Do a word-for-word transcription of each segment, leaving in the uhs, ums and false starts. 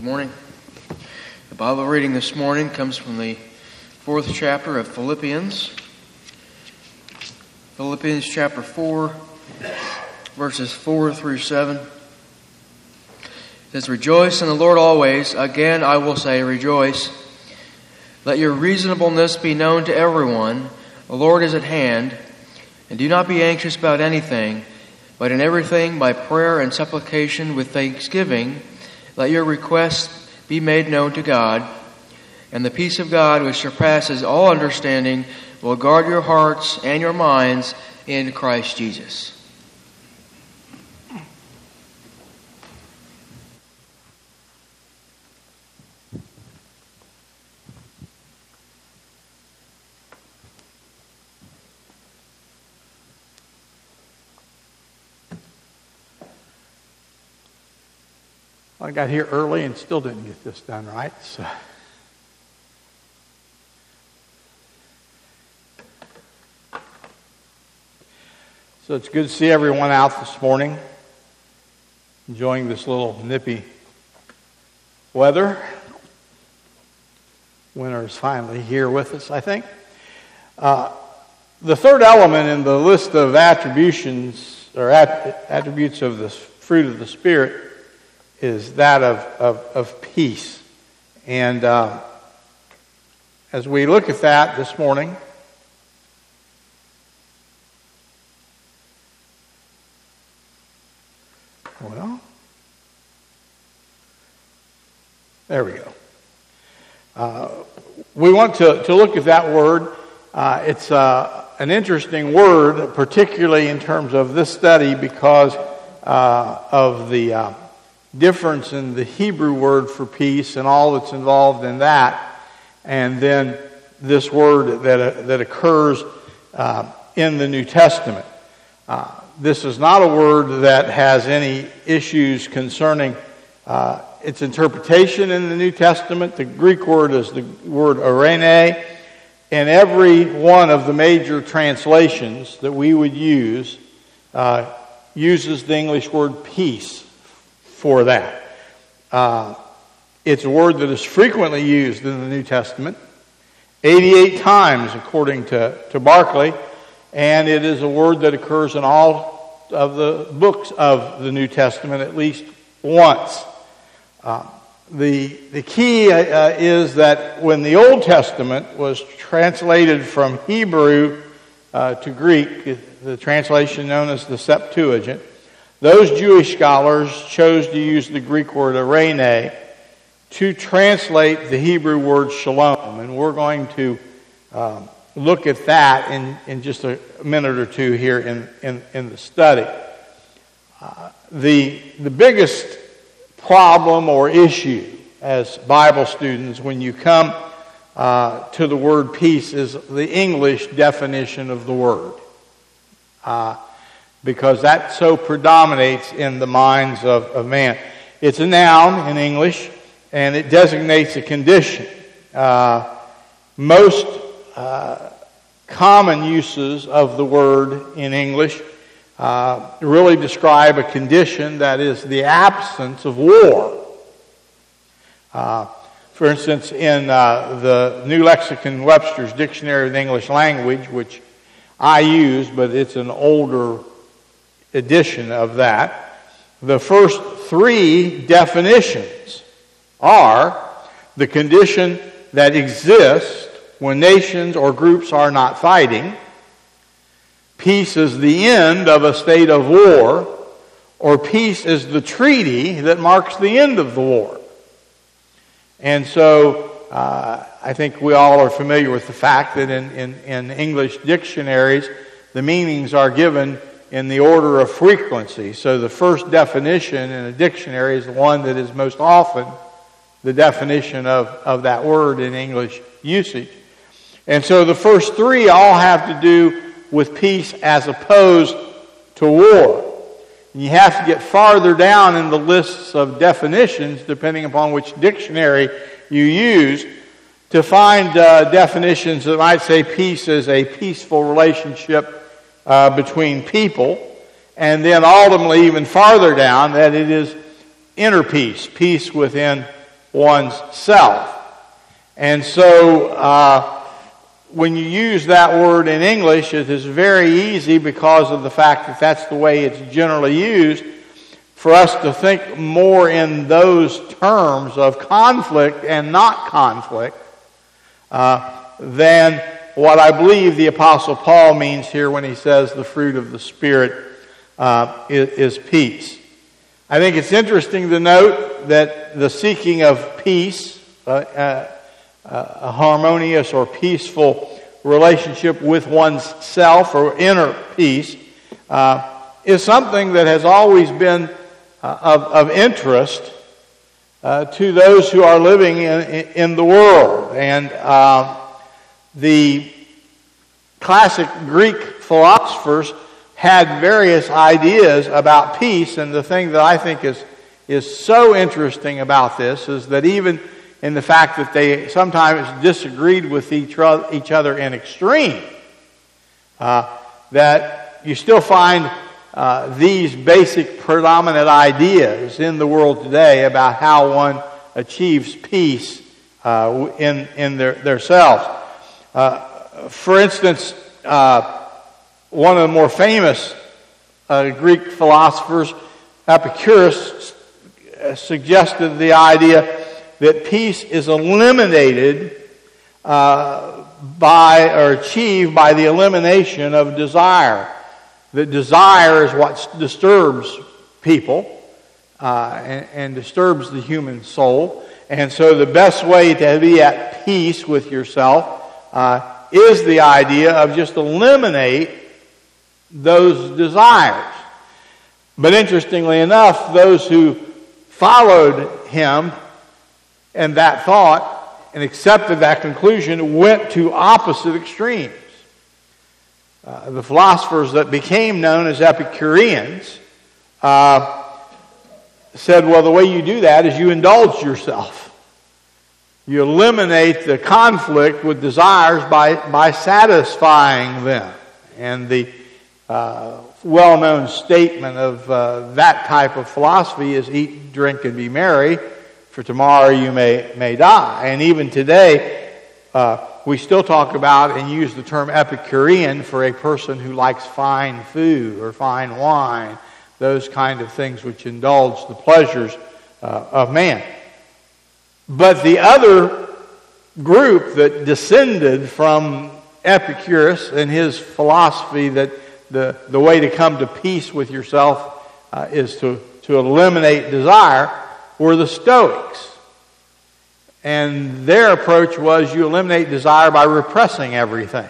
Good morning. The Bible reading this morning comes from the fourth chapter of Philippians. Philippians chapter four, verses four through seven. It says, "Rejoice in the Lord always. Again I will say, rejoice. Let your reasonableness be known to everyone. The Lord is at hand. And do not be anxious about anything, but in everything by prayer and supplication with thanksgiving, let your requests be made known to God. And the peace of God, which surpasses all understanding, will guard your hearts and your minds in Christ Jesus." I got here early and still didn't get this done right. So. so it's good to see everyone out this morning, enjoying this little nippy weather. Winter is finally here with us, I think. Uh, the third element in the list of attributions or at, attributes of the fruit of the Spirit is that of, of, of peace. And uh, as we look at that this morning, well, there we go. Uh, we want to, to look at that word. Uh, it's uh, an interesting word, particularly in terms of this study, because uh, of the Uh, difference in the Hebrew word for peace and all that's involved in that, and then this word that uh, that occurs uh, in the New Testament. Uh, this is not a word that has any issues concerning uh, its interpretation in the New Testament. The Greek word is the word eirene, and every one of the major translations that we would use uh, uses the English word peace for that. Uh, it's a word that is frequently used in the New Testament, eighty-eight times according to, to Barclay, and it is a word that occurs in all of the books of the New Testament at least once. Uh, the, the key uh, is that when the Old Testament was translated from Hebrew uh, to Greek, the translation known as the Septuagint, those Jewish scholars chose to use the Greek word eirene to translate the Hebrew word shalom. And we're going to um, look at that in, in just a minute or two here in, in, in the study. Uh, the, the biggest problem or issue as Bible students when you come uh, to the word peace is the English definition of the word. Uh, because that so predominates in the minds of, of man. It's a noun in English, and it designates a condition. Uh, most uh, common uses of the word in English uh, really describe a condition that is the absence of war. Uh, for instance, in uh, the New Lexicon Webster's Dictionary of the English Language, which I use, but it's an older edition of that, the first three definitions are the condition that exists when nations or groups are not fighting, peace is the end of a state of war, or peace is the treaty that marks the end of the war. And so uh, I think we all are familiar with the fact that in, in, in English dictionaries the meanings are given in the order of frequency. So the first definition in a dictionary is the one that is most often the definition of, of that word in English usage. And so the first three all have to do with peace as opposed to war. And you have to get farther down in the lists of definitions, depending upon which dictionary you use, to find uh, definitions that might say peace is a peaceful relationship Uh, between people, and then ultimately even farther down that it is inner peace, peace within one's self. And so uh, when you use that word in English, it is very easy, because of the fact that that's the way it's generally used, for us to think more in those terms of conflict and not conflict uh, than what I believe the Apostle Paul means here when he says the fruit of the Spirit uh, is, is peace. I think it's interesting to note that the seeking of peace, uh, uh, a harmonious or peaceful relationship with one's self or inner peace, uh, is something that has always been uh, of, of interest uh, to those who are living in, in the world. And uh, the classic Greek philosophers had various ideas about peace, and the thing that I think is is so interesting about this is that even in the fact that they sometimes disagreed with each other, each other in extreme, uh, that you still find uh, these basic predominant ideas in the world today about how one achieves peace uh, in in their, their selves. Uh, for instance, uh, one of the more famous uh, Greek philosophers, Epicurus, uh, suggested the idea that peace is eliminated uh, by or achieved by the elimination of desire. That desire is what disturbs people uh, and, and disturbs the human soul. And so the best way to be at peace with yourself uh, is the idea of just eliminate those desires. But interestingly enough, those who followed him and that thought and accepted that conclusion went to opposite extremes. Uh, the philosophers that became known as Epicureans uh, said, well, the way you do that is you indulge yourself. You eliminate the conflict with desires by, by satisfying them. And the uh, well-known statement of uh, that type of philosophy is eat, drink, and be merry, for tomorrow you may, may die. And even today, uh, we still talk about and use the term Epicurean for a person who likes fine food or fine wine, those kind of things which indulge the pleasures uh, of man. But the other group that descended from Epicurus and his philosophy that the, the way to come to peace with yourself uh, is to, to eliminate desire were the Stoics. And their approach was you eliminate desire by repressing everything.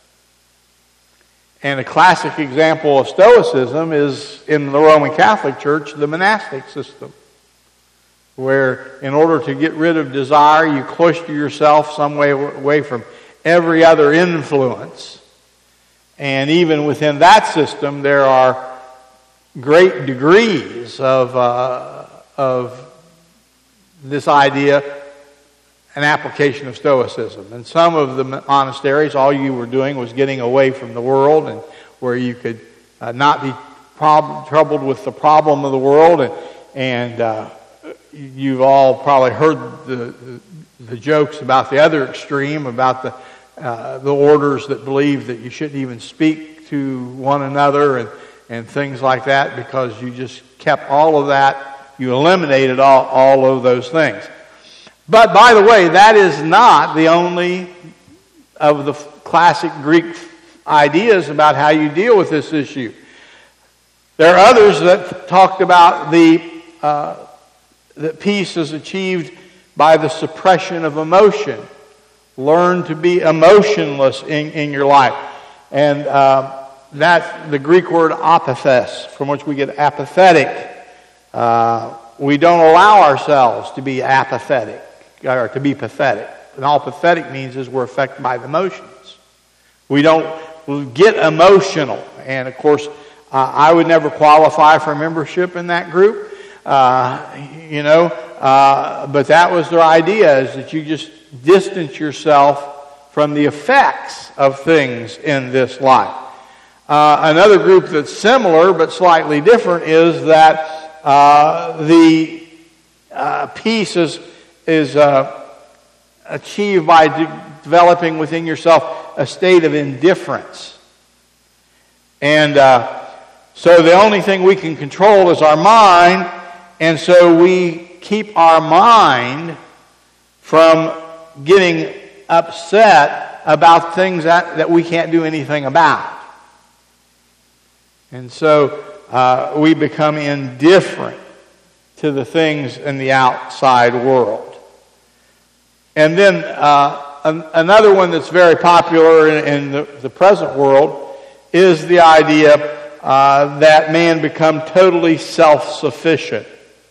And a classic example of Stoicism is in the Roman Catholic Church, the monastic system, where in order to get rid of desire, you cloister yourself some way away from every other influence. And even within that system, there are great degrees of uh, of this idea, an application of Stoicism. In some of the monasteries, all you were doing was getting away from the world, and where you could uh, not be prob- troubled with the problem of the world. And, and uh, you've all probably heard the, the, the jokes about the other extreme, about the uh, the orders that believe that you shouldn't even speak to one another and, and things like that, because you just kept all of that. You eliminated all, all of those things. But by the way, that is not the only of the classic Greek ideas about how you deal with this issue. There are others that talked about the uh, that peace is achieved by the suppression of emotion. Learn to be emotionless in, in your life. And uh, that's the Greek word apathes, from which we get apathetic. Uh, we don't allow ourselves to be apathetic, or to be pathetic. And all pathetic means is we're affected by the emotions. We don't get emotional. And of course, uh, I would never qualify for membership in that group. Uh, you know, uh, but that was their idea, is that you just distance yourself from the effects of things in this life. Uh, another group that's similar but slightly different is that uh, the uh, peace is, is uh, achieved by de- developing within yourself a state of indifference. And uh, so the only thing we can control is our mind, and so we keep our mind from getting upset about things that, that we can't do anything about. And so uh, we become indifferent to the things in the outside world. And then uh, an, another one that's very popular in, in the, the present world is the idea uh, that man become totally self-sufficient.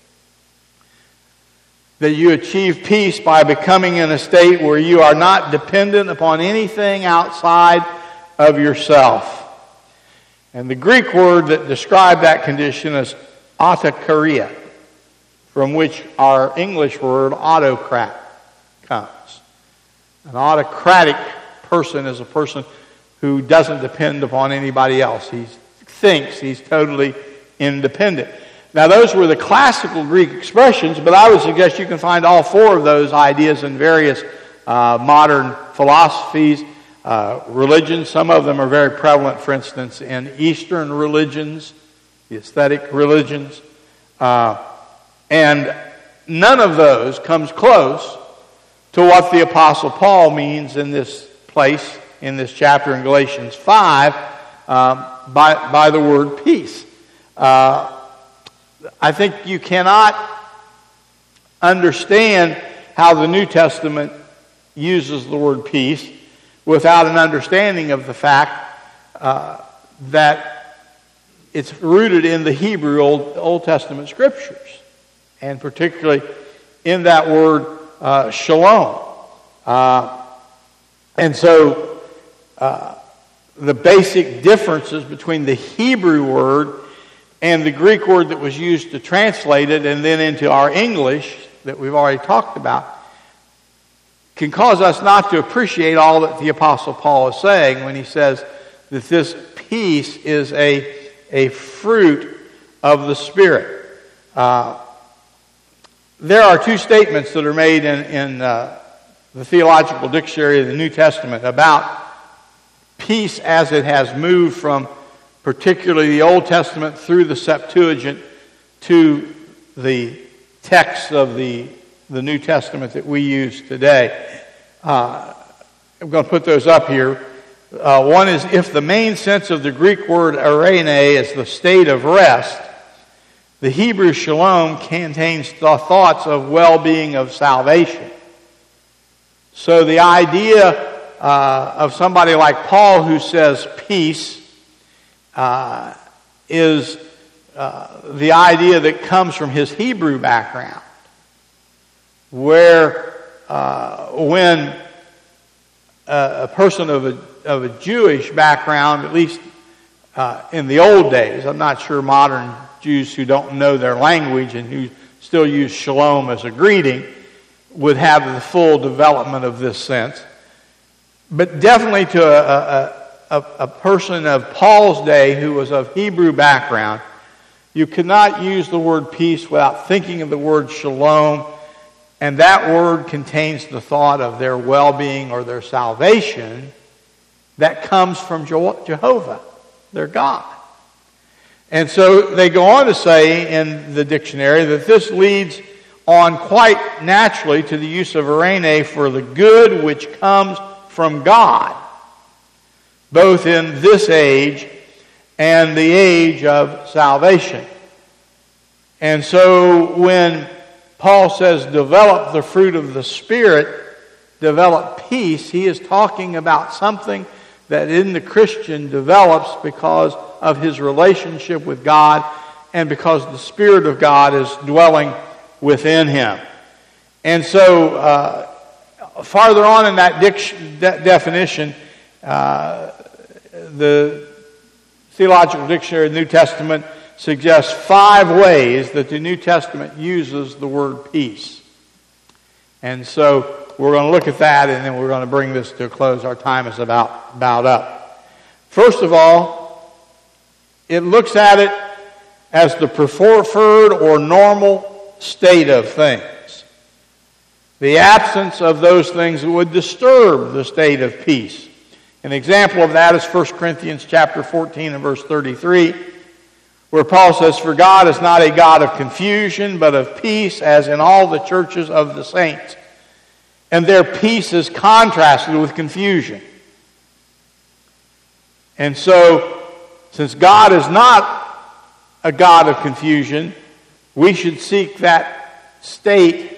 That you achieve peace by becoming in a state where you are not dependent upon anything outside of yourself. And the Greek word that described that condition is autokaria, from which our English word autocrat comes. An autocratic person is a person who doesn't depend upon anybody else. He thinks he's totally independent. Now, those were the classical Greek expressions, but I would suggest you can find all four of those ideas in various uh, modern philosophies, uh, religions. Some of them are very prevalent, for instance, in Eastern religions, the aesthetic religions. Uh, and none of those comes close to what the Apostle Paul means in this place, in this chapter in Galatians five, um, by, by the word peace. Uh, I think you cannot understand how the New Testament uses the word peace without an understanding of the fact uh, that it's rooted in the Hebrew Old, Old Testament Scriptures, and particularly in that word uh, shalom. Uh, and so uh, the basic differences between the Hebrew word and the Greek word that was used to translate it and then into our English that we've already talked about can cause us not to appreciate all that the Apostle Paul is saying when he says that this peace is a, a fruit of the Spirit. Uh, there are two statements that are made in, in uh, the Theological Dictionary of the New Testament about peace as it has moved from particularly the Old Testament through the Septuagint to the text of the, the New Testament that we use today. Uh, I'm going to put those up here. Uh, one is, if the main sense of the Greek word eirene is the state of rest, the Hebrew shalom contains the thoughts of well-being, of salvation. So the idea uh, of somebody like Paul who says peace Uh, is uh, the idea that comes from his Hebrew background, where uh, when a, a person of a, of a Jewish background, at least uh, in the old days, I'm not sure modern Jews who don't know their language and who still use shalom as a greeting would have the full development of this sense, but definitely to a, a A, a person of Paul's day who was of Hebrew background, you could not use the word peace without thinking of the word shalom, and that word contains the thought of their well-being or their salvation that comes from Jehovah, their God. And so they go on to say in the dictionary that this leads on quite naturally to the use of eirene for the good which comes from God, both in this age and the age of salvation. And so when Paul says develop the fruit of the Spirit, develop peace, he is talking about something that in the Christian develops because of his relationship with God and because the Spirit of God is dwelling within him. And so uh, farther on in that dic- de- definition, uh, the Theological Dictionary of the New Testament suggests five ways that the New Testament uses the word peace. And so we're going to look at that, and then we're going to bring this to a close. Our time is about, about up. First of all, it looks at it as the preferred or normal state of things. The absence of those things that would disturb the state of peace. An example of that is First Corinthians chapter fourteen and verse thirty-three, where Paul says, "For God is not a God of confusion, but of peace, as in all the churches of the saints." And their peace is contrasted with confusion. And so, since God is not a God of confusion, we should seek that state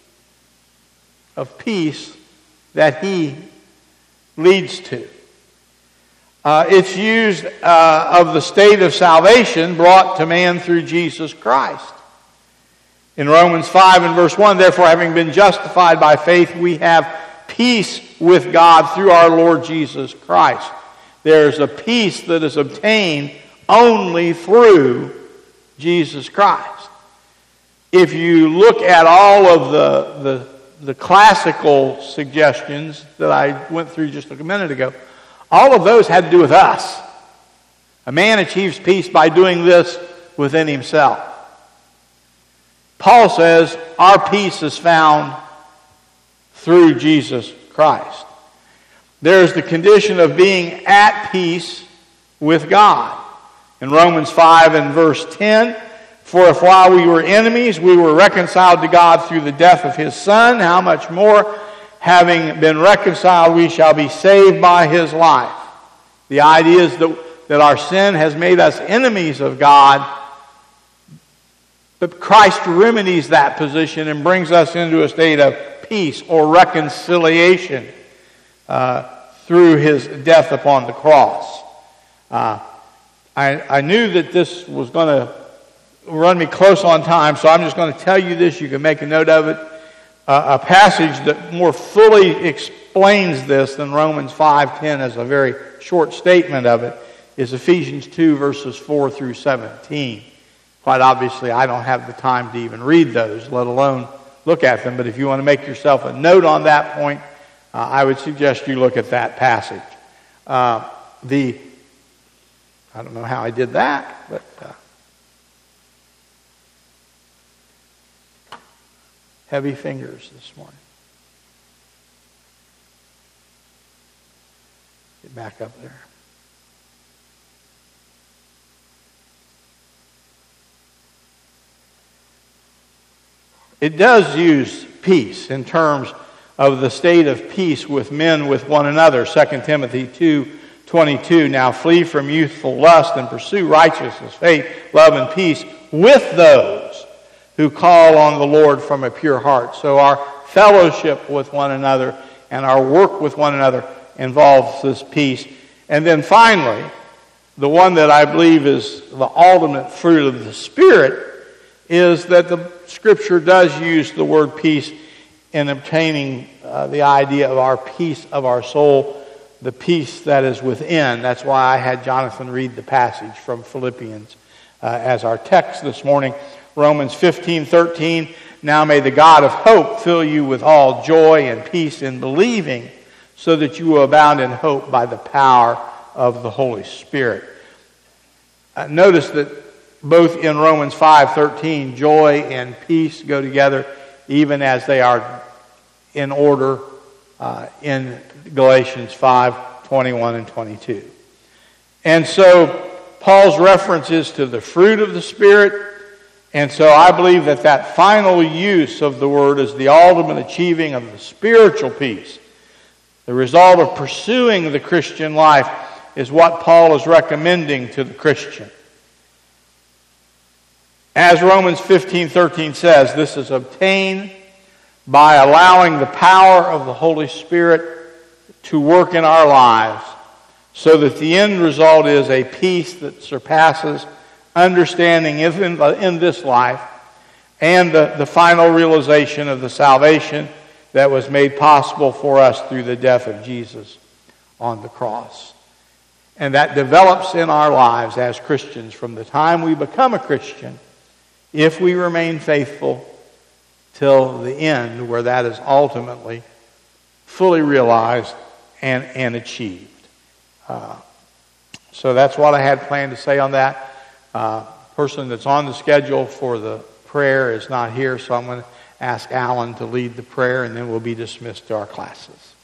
of peace that He leads to. Uh, it's used uh, of the state of salvation brought to man through Jesus Christ. In Romans five and verse one, "Therefore, having been justified by faith, we have peace with God through our Lord Jesus Christ." There's a peace that is obtained only through Jesus Christ. If you look at all of the, the, the classical suggestions that I went through just a minute ago, all of those had to do with us. A man achieves peace by doing this within himself. Paul says our peace is found through Jesus Christ. There's the condition of being at peace with God. In Romans five and verse ten, "For if while we were enemies, we were reconciled to God through the death of His Son, how much more, having been reconciled, we shall be saved by His life." The idea is that, that our sin has made us enemies of God, but Christ remedies that position and brings us into a state of peace or reconciliation uh, through His death upon the cross. Uh, I, I knew that this was going to run me close on time, so I'm just going to tell you this. You can make a note of it. Uh, a passage that more fully explains this than Romans five ten as a very short statement of it is Ephesians two verses four through seventeen. Quite obviously, I don't have the time to even read those, let alone look at them. But if you want to make yourself a note on that point, uh, I would suggest you look at that passage. Uh, the I don't know how I did that, but uh, heavy fingers this morning. Get back up there. It does use peace in terms of the state of peace with men with one another. Second Timothy two twenty-two, "Now flee from youthful lust and pursue righteousness, faith, love, and peace with those who call on the Lord from a pure heart." So our fellowship with one another and our work with one another involves this peace. And then finally, the one that I believe is the ultimate fruit of the Spirit is that the Scripture does use the word peace in obtaining uh, the idea of our peace of our soul, the peace that is within. That's why I had Jonathan read the passage from Philippians uh, as our text this morning. Romans fifteen thirteen, "Now may the God of hope fill you with all joy and peace in believing, so that you will abound in hope by the power of the Holy Spirit." Uh, notice that both in Romans five thirteen, joy and peace go together, even as they are in order uh, in Galatians five twenty-one and twenty-two. And so Paul's reference is to the fruit of the Spirit. And so I believe that that final use of the word is the ultimate achieving of the spiritual peace. The result of pursuing the Christian life is what Paul is recommending to the Christian. As Romans fifteen thirteen says, this is obtained by allowing the power of the Holy Spirit to work in our lives, so that the end result is a peace that surpasses understanding in, in this life, and the, the final realization of the salvation that was made possible for us through the death of Jesus on the cross. And that develops in our lives as Christians from the time we become a Christian, if we remain faithful till the end, where that is ultimately fully realized and, and achieved. Uh, so that's what I had planned to say on that. Uh, person that's on the schedule for the prayer is not here, so I'm going to ask Alan to lead the prayer, and then we'll be dismissed to our classes.